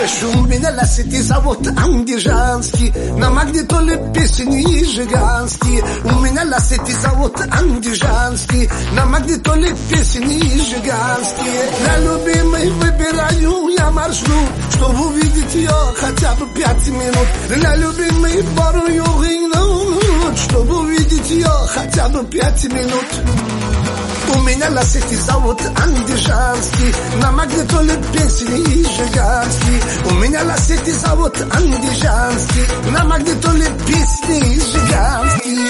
прошу меня, ласити зовут Андижанский. На магнитоле песни жиганские. У меня ласити зовут Андижанский. На магнитоле песни жиганские. Для любимой выбираю я маршрут, чтобы увидеть ее хотя бы 5 минут. Для любимой борю гинут, чтобы увидеть ее хотя бы 5 минут. У меня ласити зовут Андижанский. На магнитоле песни жиганские. У меня ласити зовут Андижанский. На магнитоле песни жиганские.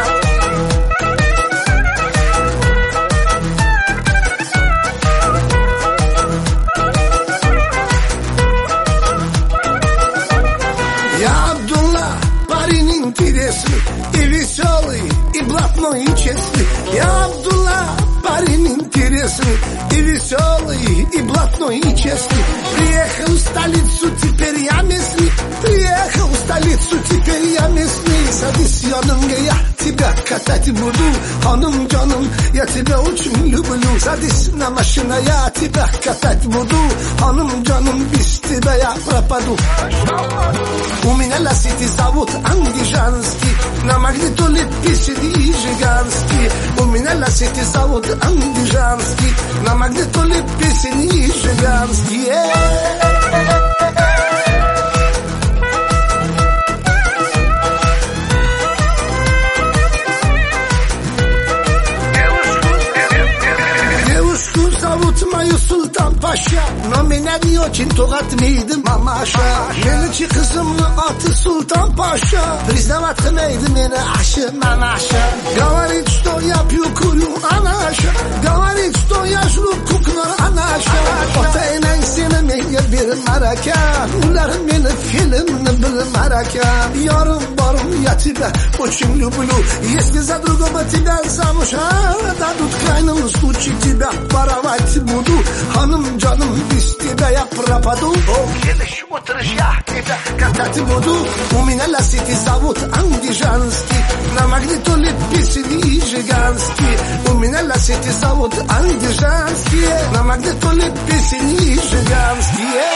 Я Абдулла, парень интересный и веселый, и блатной, и честный. Я Абдулла, парень интересный и веселый, и блатной, и честный. Приехал в столицу, теперь я местный. Приехал в столицу, теперь я местный. Садись, янымга, я тебя катать буду. Ханым, джаным, я тебя очень люблю. Садись на машину, я тебя катать буду. Ханым, джаным, без тебя я пропаду. У меня ласити зовут Андижанский. На магнитоле песни жиганские. У меня ласити зовут Андижанский. На магнитоле песни жиганские. Мою Султан Паша, но меня не очень тугатмейди мамаша. Меничи кызымны аты Султан Паша, признавать хмейди мeni ашы мамаша. Говорит, что я пью, курю, анаша. Говорит, что я жру, кукнар, анаша. Отайнен seni menga bir maraka. Ular meni filmni bir maraka. Yarım barım я тебя очень люблю. Если за другого тебя замуж дадут, в крайнем случае тебя воровать буду. Hanım canım без тебя я пропаду. Келиш отырыш я тебя катать буду. У меня ласити зовут Андижанский. На магнитоле песни жиганские. У меня ласити зовут Андижанский. На магнитоле песни жиганские.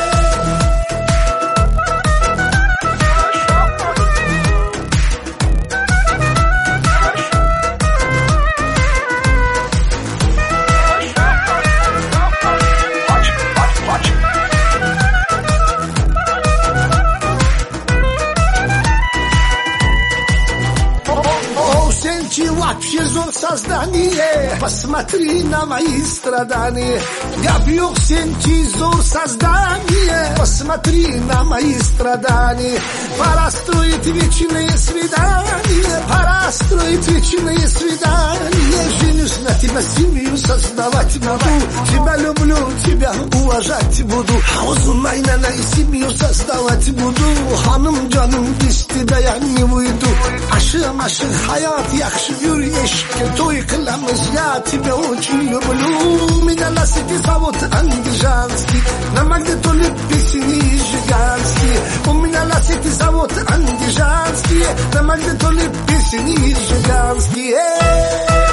Вообще зор создание, посмотри на мои страдания. Габьёк сенти зор создание, посмотри на мои страдания. Пора строить вечные свидания, пора строить вечные свидания. Женюсь на тебя, семью создавать буду. Тебя люблю, тебя уважать буду. Аузумай на семью создавать буду. Ханым, джаным, без тебя я не выйду. Ашым, ашым, хаят, яхшы юр ешке. Той кыламыз, я тебя очень люблю. Меня ласити зовут Андижанский. На магнитоле песни жиганские. У меня ласити зовут Андижанский. На магнитоле песни жиганские.